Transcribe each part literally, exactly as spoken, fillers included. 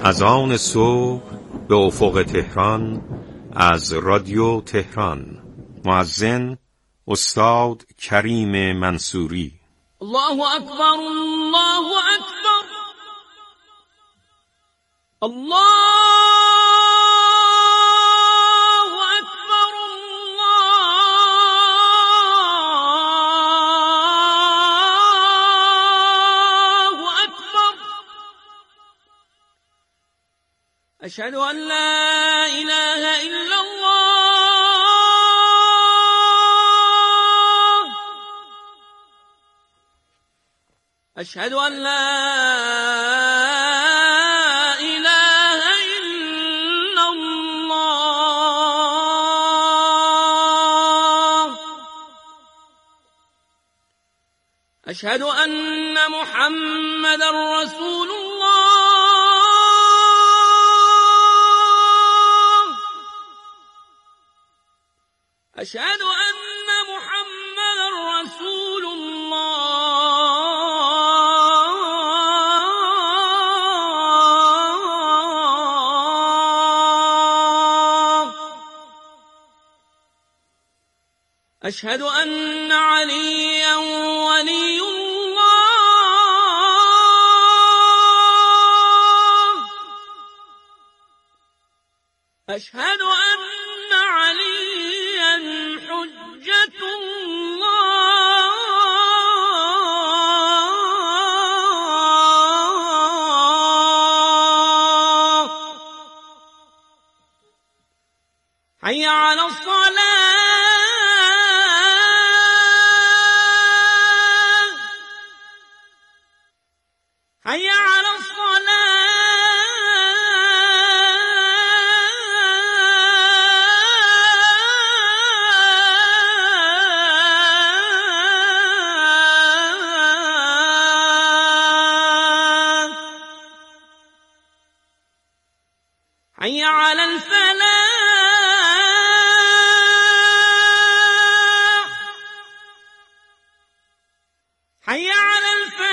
از آن صبح به افق تهران از رادیو تهران. مؤذن استاد کریم منصوری. الله اکبر، الله اکبر، الله اکبر، الله اکبر. اشهد ان لا اله الا الله، اشهد ان لا اله الا الله، اشهد ان محمد رسول الله، اشهد ان محمد رسول الله، اشهد ان عليا ولي الله، اشهد ان عليا حجة الله. حي على الصلاة، حي على الصلاة، حي على الفلاح، حي على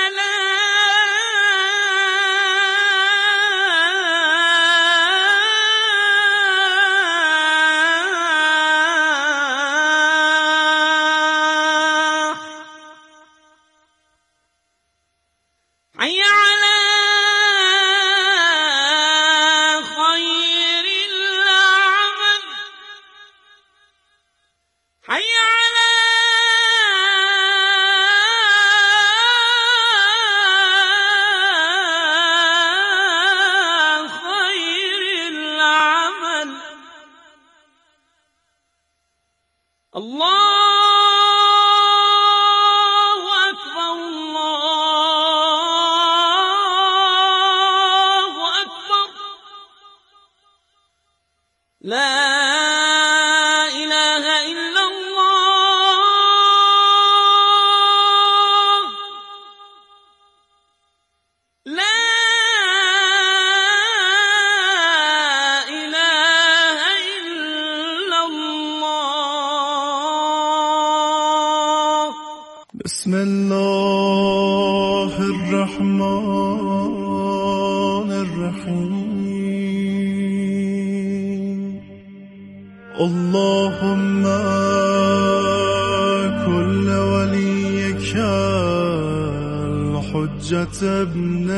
الفلاح، حي على خير العمل، حي على خير العمل. الله أكبر، الله أكبر، لا إله إلا الله، لا إله إلا الله. بسم الله الرحمن الرحيم. اللهم كل وليك الحجة ابن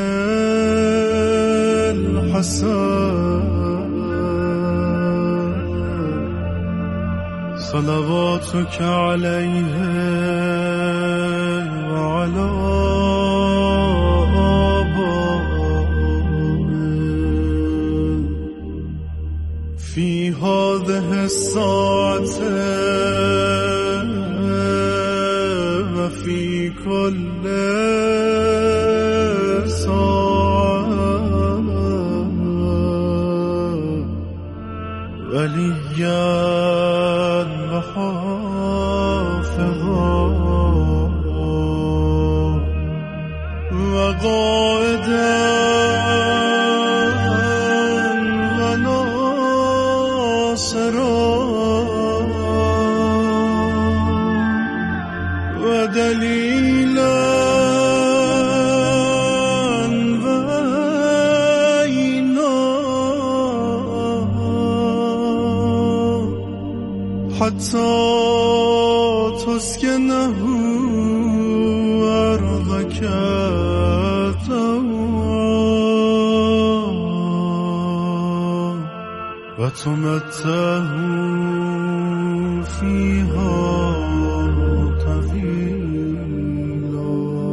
الحسن صلواتك عليه وعلى آبائه في هذه الساعة وفي كل ساعة وليا وحافظا وقائدا وناصرا ودليلا وعينا حتى تسكنه أرضك وتمتعه فيها طويلا.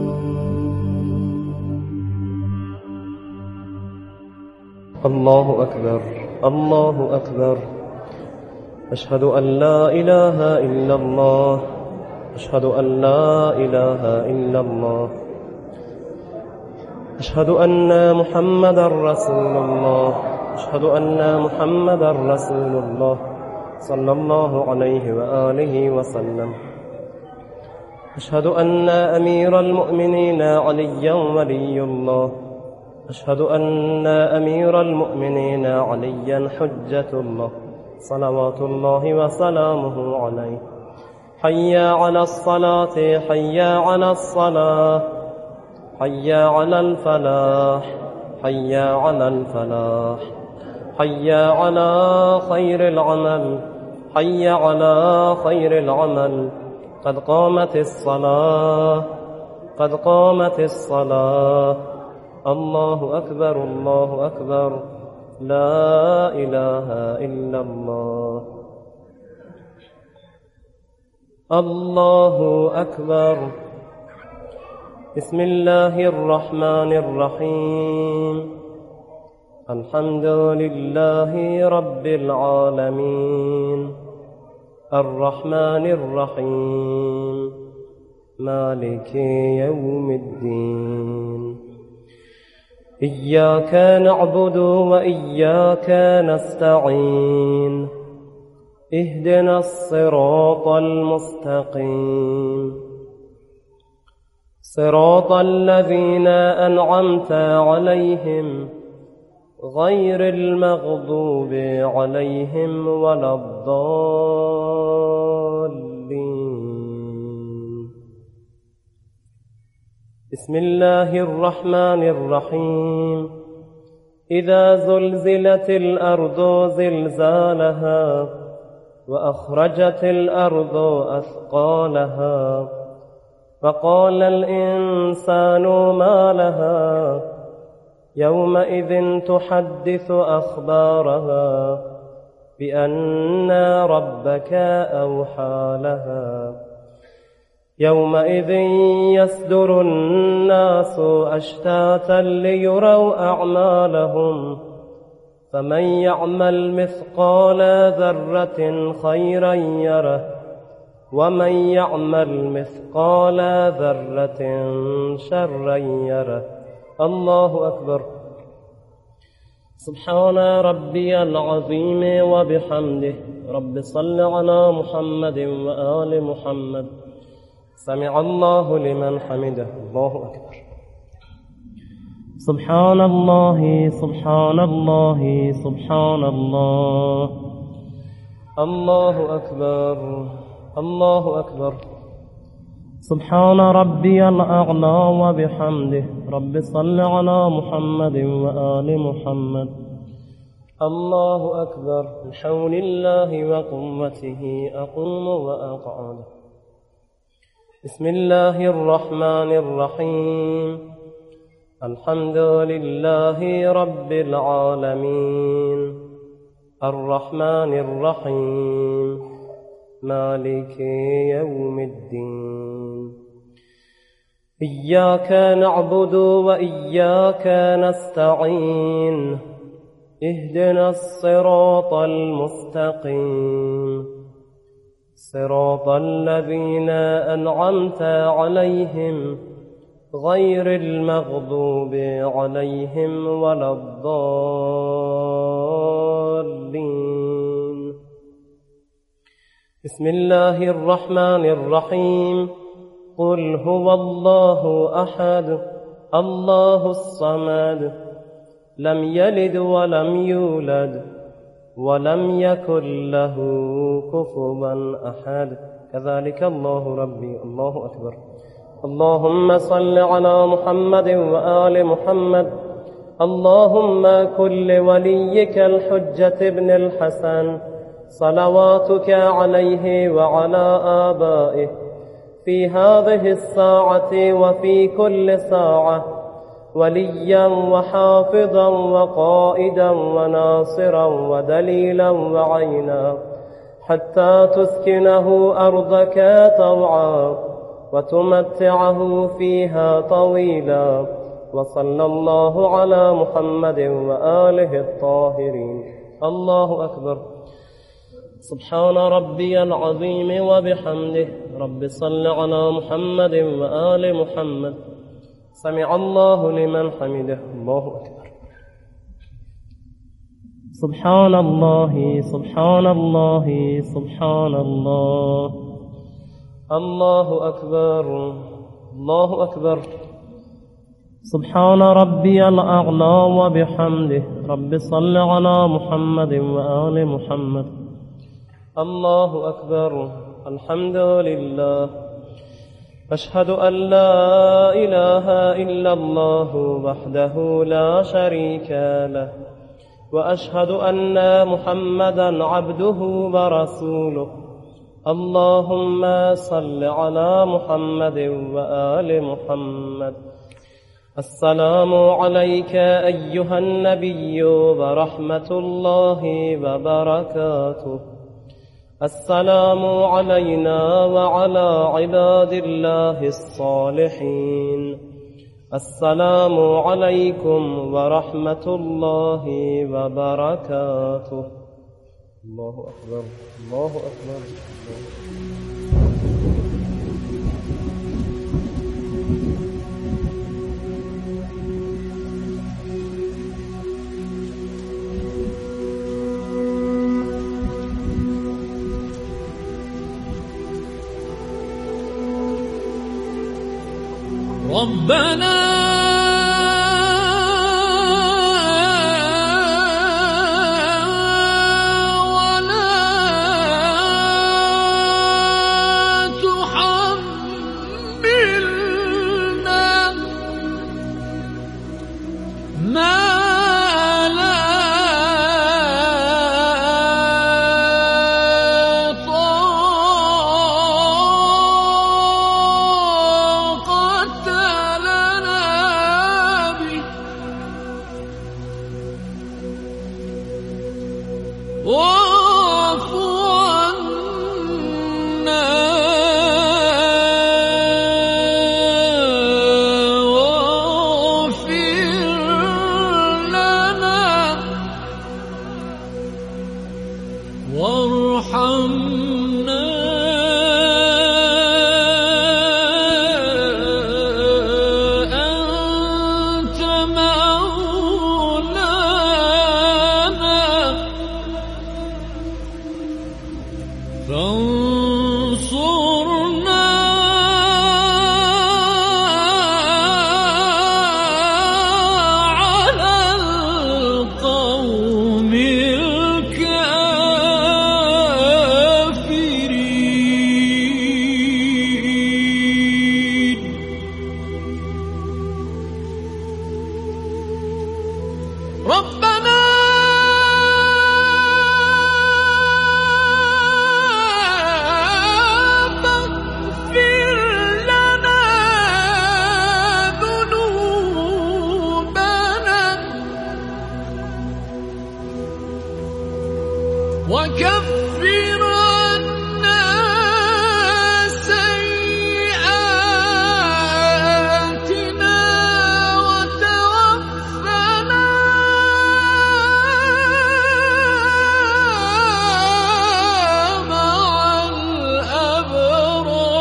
الله أكبر الله أكبر. أشهد أن لا إله إلا الله أشهد أن لا إله إلا الله أشهد أن محمدا رسول الله أشهد أن محمدا رسول الله صلى الله عليه وآله وسلم. أشهد أن أمير المؤمنين عليا ولي الله أشهد أن أمير المؤمنين عليا حجة الله صلوات الله وسلامه عليه. حي على الصلاة حي على الصلاة حي على الفلاح حي على الفلاح حي على خير العمل حي على خير العمل. قد قامت الصلاة قد قامت الصلاة. الله أكبر الله أكبر. لا إله إلا الله. الله أكبر. بسم الله الرحمن الرحيم. الحمد لله رب العالمين الرحمن الرحيم مالك يوم الدين. إياك نعبد وإياك نستعين. اهدنا الصراط المستقيم صراط الذين أنعمت عليهم غير المغضوب عليهم ولا الضالين. بسم الله الرحمن الرحيم. إذا زلزلت الأرض زلزالها وأخرجت الأرض أثقالها وقال الإنسان ما لها يومئذ تحدث أخبارها بأن ربك أوحى لها. يومئذ يصدر الناس أشتاتا ليروا أعمالهم فمن يعمل مثقال ذرة خيرا يره ومن يعمل مثقال ذرة شرا يره. الله أكبر. سبحان ربي العظيم وبحمده. رب صل على محمد وآل محمد. سمع الله لمن حمده. الله أكبر. سبحان الله سبحان الله سبحان الله. الله أكبر الله أكبر. سبحان ربي الأعلى وبحمده. رب صل على محمد وآل محمد. الله أكبر. بحول الله وقوته أقوم وأقعد. بسم الله الرحمن الرحيم. الحمد لله رب العالمين الرحمن الرحيم مالك يوم الدين. إياك نعبد وإياك نستعين. اهدنا الصراط المستقيم صراط الذين أنعمت عليهم غير المغضوب عليهم ولا الضالين. بسم الله الرحمن الرحيم. قل هو الله أحد الله الصمد لم يلد ولم يولد ولم يكن له كفوا أحد. كذلك الله ربي. الله أكبر. اللهم صل على محمد وآل محمد. اللهم كن لوليك الحجة ابن الحسن صلواتك عليه وعلى آبائه في هذه الساعة وفي كل ساعة وليا وحافظا وقائدا وناصرا ودليلا وعينا حتى تسكنه أرضك طوعا وتمتعه فيها طويلا. وصلى الله على محمد وآله الطاهرين. الله أكبر. سبحان ربي العظيم وبحمده. رب صل على محمد وآل محمد. سمع الله لمن حمده. الله أكبر. سبحان الله سبحان الله سبحان الله. الله أكبر الله أكبر. سبحان ربي الأعلى وبحمده. رب صل على محمد وآل محمد. الله أكبر. الحمد لله. أشهد أن لا إله إلا الله وحده لا شريك له وأشهد أن محمدا عبده ورسوله. اللهم صل على محمد وآل محمد. السلام عليك أيها النبي ورحمة الله وبركاته. السلام علينا وعلى عباد الله الصالحين. السلام عليكم ورحمة الله وبركاته. الله أكبر الله أكبر. ربنا ولا تحملنا ما لا واعف عنا واغفر لنا وارحمنا أنت مولانا فانصرنا على القوم الكافرين. ربنا وكفر عنا سيئاتنا وتوفنا مع الأبرار.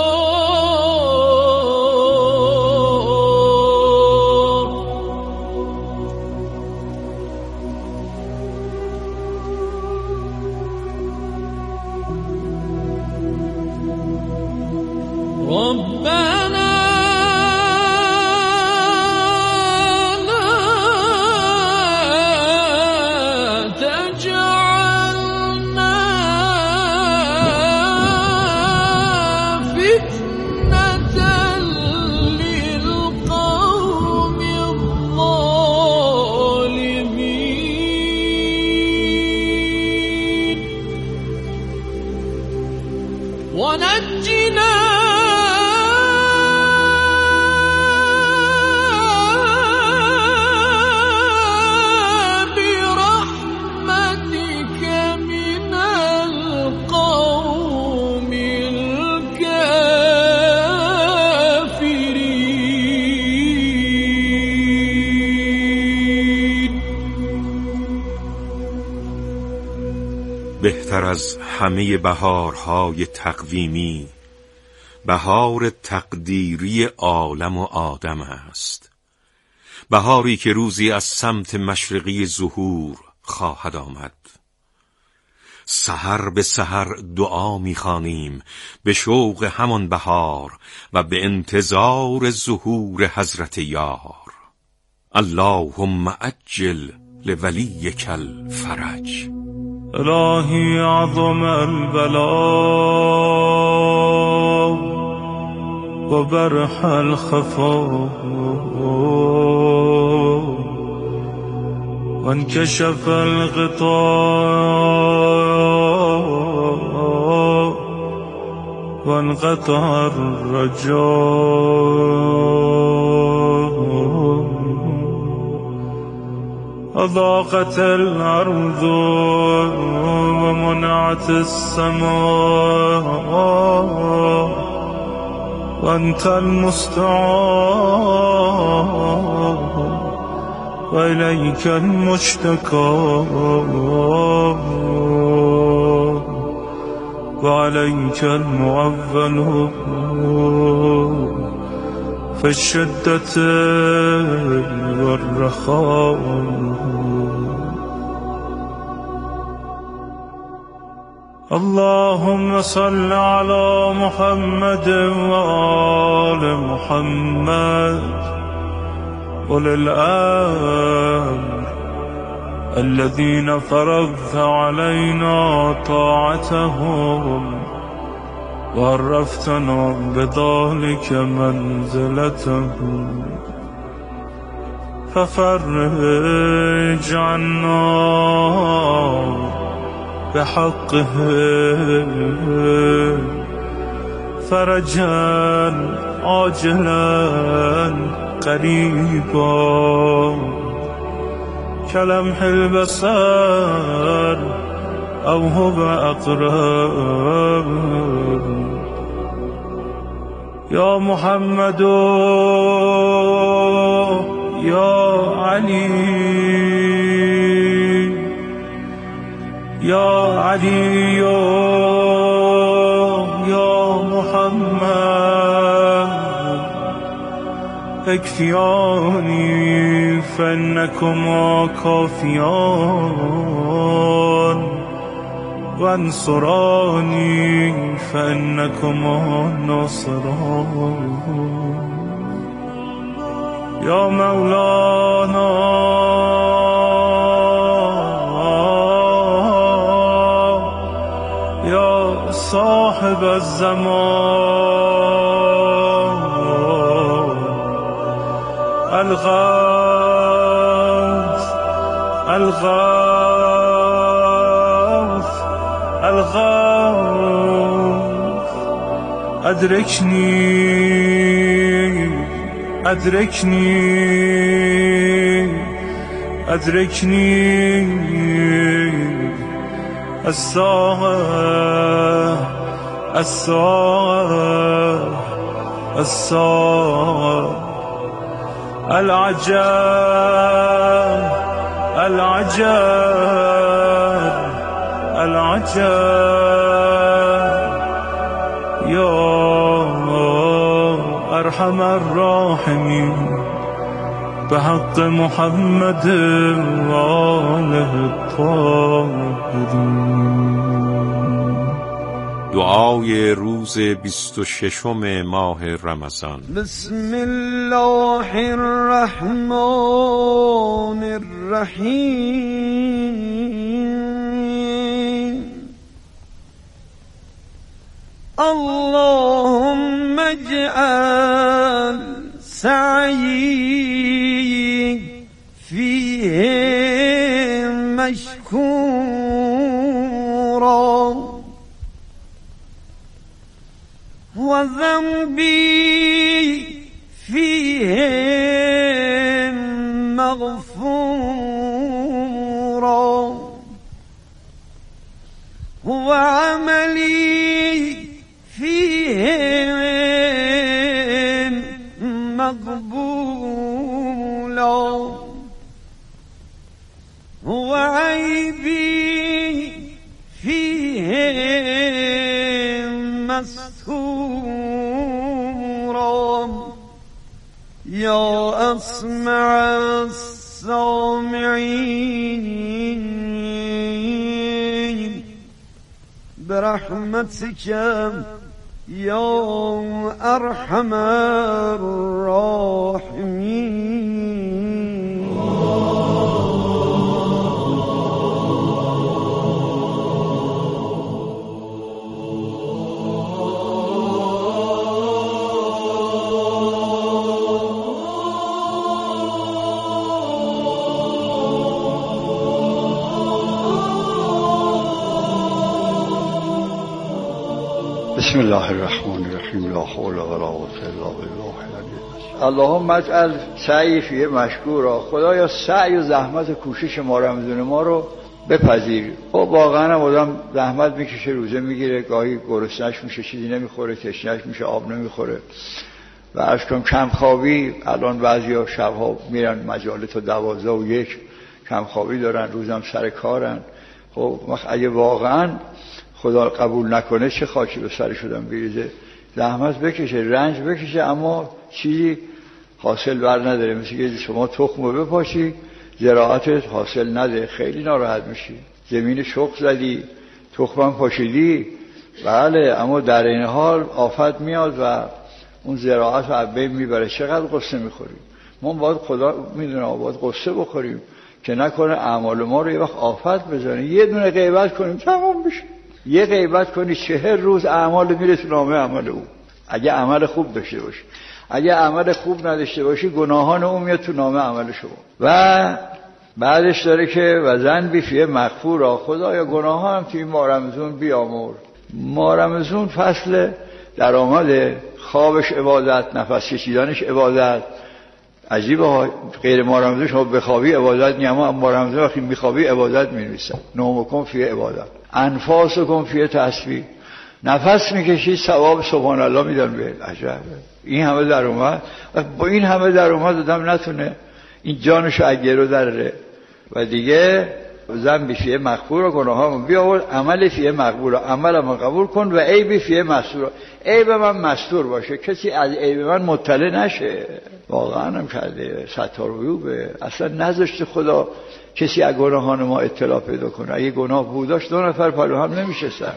ربنا لا تجعلنا فتنة للقوم الظالمين. از همه بهارهای تقویمی بهار تقدیری عالم و آدم است. بهاری که روزی از سمت مشرقی ظهور خواهد آمد. سحر به سحر دعا می‌خوانیم به شوق همان بهار و به انتظار ظهور حضرت یار. اللهم عجل لولیک الفرج. الهی عظم البلاء و برح الخفا و انکشف الغطاء و انقطع الرجاء. أضاقت الأرض ومنعت السماء وأنت المستعان وإليك المشتكى وعليك المعول في الشدة والرخاء. اللهم صل على محمد وآل محمد أولي الأمر الذين فرضت علينا طاعتهم وعرفتنا بذلك منزلتهم ففرج عنا بحقه فرجا عاجلا قريبا كلمح البصر أو هو أقرب. يا محمد يا علي يا علي يا محمد اكفياني فإنكما كافيان وانصراني فإنكما ناصران. يا مولانا يا صاحب الزمان الغوث الغوث الغوث أدركني أدركني أدركني الساعة الساعة الساعة. العجب العجب العجب يا أرحم الراحمين بحق محمد وآله الطاهرين. دعای روز بیست و ششم ماه رمضان. بسم الله الرحمن الرحیم. اللهم اجعل سعی فیه مشکورا و ذنبی فیه مغفورا و عملی فیه مقبولا و عیبی فیه یا اسمع السامعین برحمتک یا ارحم الراحمین. بسم الله الرحمن الرحیم. لا حول ولا قوة الا بالله العلی العظیم. اللهم اجعل سعی فیه مشکورا. خدایا سعی و زحمت و کوشش ما رمضان ما رو بپذیر. خب واقعا آدم زحمت میکشه، روزه میگیره، گاهی گرسنه‌اش میشه، چیزی نمیخوره، تشنه‌اش میشه، آب نمیخوره و اشکم کم خوابی. الان بعضیا شبها میرن مجاله تا دوازده و یک کم خوابی دارن، روزم سر کارن. خب اگه واقعا خدا قبول نکنه چه خاکی به سر شدم بریزه. زحمت بکشه، رنج بکشه، اما چیزی حاصل بر نداره. مثل که شما تخم رو بپاشی زراعتت حاصل نده، خیلی ناراحت میشی. زمین شخ زدی، تخمم پاشیدی، بله، اما در این حال آفت میاد و اون زراعت رو عبه میبره. چقدر قصه میخوریم ما. باید خدا میدونه باید قصه بخوریم که نکنه اعمال ما رو یه وقت آفت بزنه. یه دونه غیبت کنیم تمام بشه. یه غیبت کنی چهر روز اعمال میره تو نامه عمل او، اگه عمل خوب داشته باشی. اگه عمل خوب نداشته باشی گناهان او میاد تو نامه عمل شما. و بعدش داره که وزن بیفیه مغفورا. خدایا گناهان هم توی این ماه رمضان بیامرز. ماه رمضان فصل درآمد، خوابش عبادت، نفس کشیدنش عبادت. عجیبه ها، غیر ماه رمضان شما بخوابی عبادت نیم، اما ماه رمضان وقتی میخوابی عبادت مینویسن. نومکم فیه عبادت، انفاسکم فیه تسبیح. نفس میکشید ثواب سبحان الله میدن به. عجب، این همه در اومد. با این همه در اومد آدم نتونه این جانشو اگه رو داره و دیگه ذنبی فیه مغفور و گناهامون بیاورد، عمل فیه مقبول، عملمو قبول کن و عیبی فیه مستور. عیب من مستور باشه، کسی از عیب من مطلع نشه. واقعا هم کرده ستار عیوبه، اصلا نذاشته خدا کسی از گناهان ما اطلاع پیدا کنه. اگه گناه بوداش دو نفر پلو هم نمیشستن.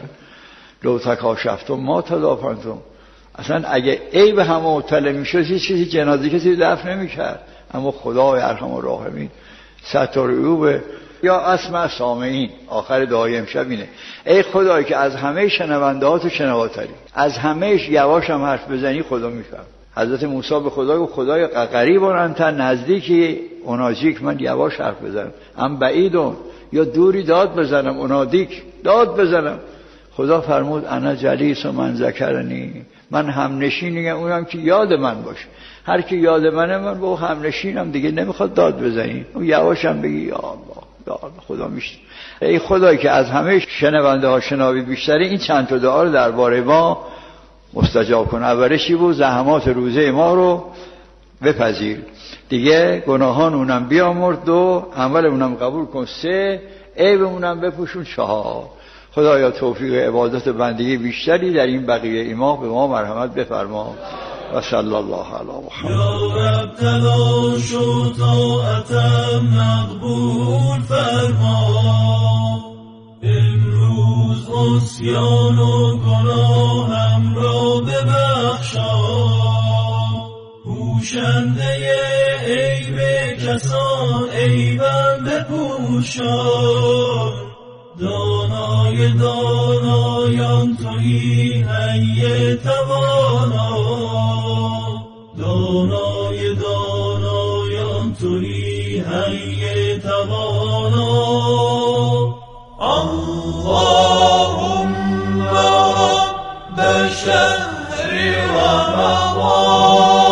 لو تکاشفتم ما تدافنتم. اصلا اگه عیب هم مطلع میشد هیچ چیزی جنازه کسی دفن نمیکرد. اما خدای ارحم الراحمین ستار عیوبه. یا اسمع سامعین، آخر دعای امشب اینه: ای خدای که از همه شنونده ها تو شنواتری، از همهش یواش هم حرف بزنی خدا میفهم. حضرت موسی به خدا گفت خدای قریبان انت، نزدیکی، اوناجیک، من یواش حرف بزنم، ام بعیدون، یا دوری داد بزنم، اونادیک، داد بزنم. خدا فرمود انا جلیس و من ذکرنی، من هم نشینیم، اونم که یاد من باشه. هر کی یاد منه من با هم نشینم دیگه، نمیخواد داد بزنی، اون یواشم بگی یا الله یا الله خدا میشه. ای خدای که از همه شنونده ها شناوی بیشتری، این چند تا دعا رو درباره ما مستجاب کن. اولش بود زحمات روزه ما رو بپذیر، دیگه گناهان اونم بیامرز، دو عمل اونم قبول کن، سه عیب اونم بپوشون، چهار خدایا توفیق عبادت بندگی بیشتری در این بقیه ایمان به ما مرحمت بفرما. و صلی الله علی محمد. یا رب تلاش و طاعتم مقبول فرما، امروز عصیان و گناهم را ببخشا، پوشنده عیب کسان عیبم بپوشا، دانای دانایان تویی حی توانا، دانای دانایان تویی حی توانا. اللهم رب شهر رمضان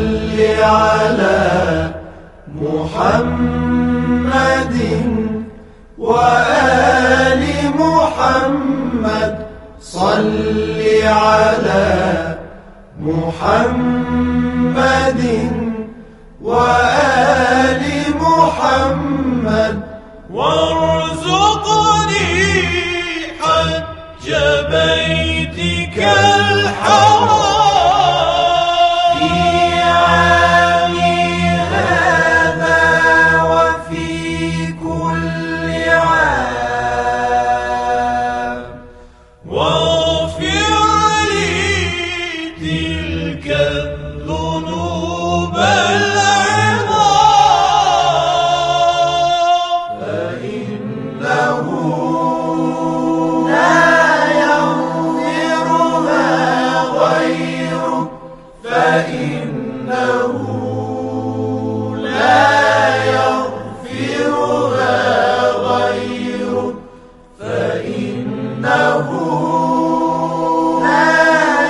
صل على محمد وآل محمد صل على محمد وآل محمد وارزقني حج بيتك الحرام في عامي هذا وفي كل عام واغفر لي تلك الذنوب العظام فإنه لا يغفرها غيرك فإنه لا يغفرها غيرك فإنه لا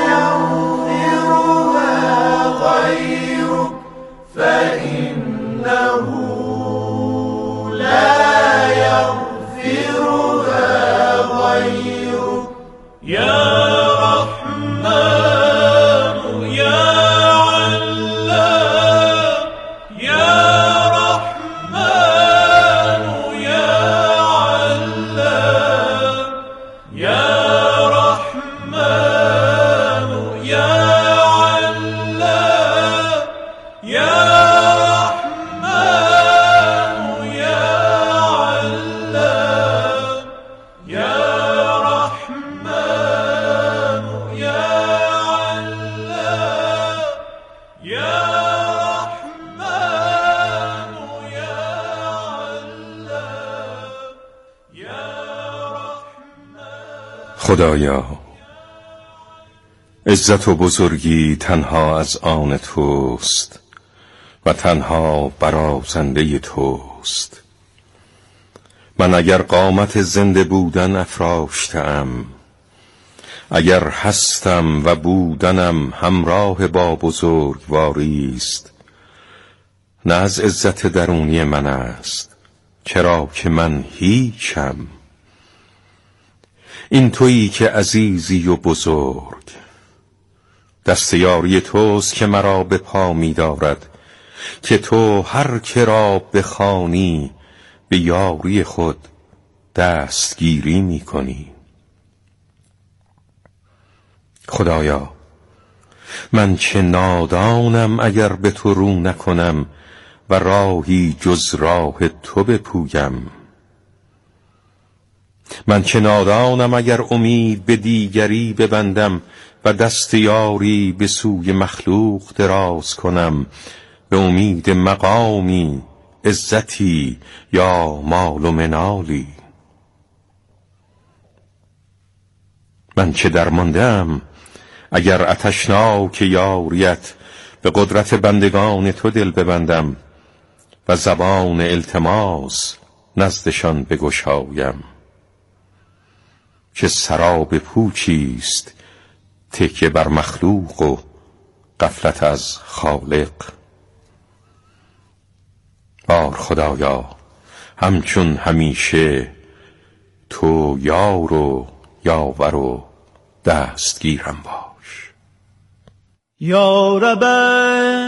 يغفرها غيرك فإنه لا يغفرها غيرك يا رحمن يا علام يا رحمن يا علام يا رحمن يا علام يا رحمن يا علام يا رحمن يا علام يا رحمن يا علام يا رحمن. خدایا، عزت و بزرگی تنها از آن توست و تنها برازنده توست. من اگر قامت زنده بودن افراشتم، اگر هستم و بودنم همراه با بزرگواری است، نه از عزت درونی من است، چرا که من هیچم. این تویی که عزیزی و بزرگ، دست یاری توست که مرا به پا می دارد، که تو هر که را بخوانی به یاری خود دستگیری می کنی. خدایا، من چه نادانم اگر به تو رو نکنم و راهی جز راه تو بپویم. من چه نادانم اگر امید به دیگری ببندم و دست یاری به سوی مخلوق دراز کنم، به امید مقامی، عزتی یا مال و منالی. من چه درماندم اگر آتشناک یاریت به قدرت بندگان تو دل ببندم و زبان التماس نزدشان بگشایم. چه سراب پوچیست تکیه بر مخلوق و غفلت از خالق. آر خدایا، همچون همیشه تو یار و یاور و دستگیرم باش. یا رب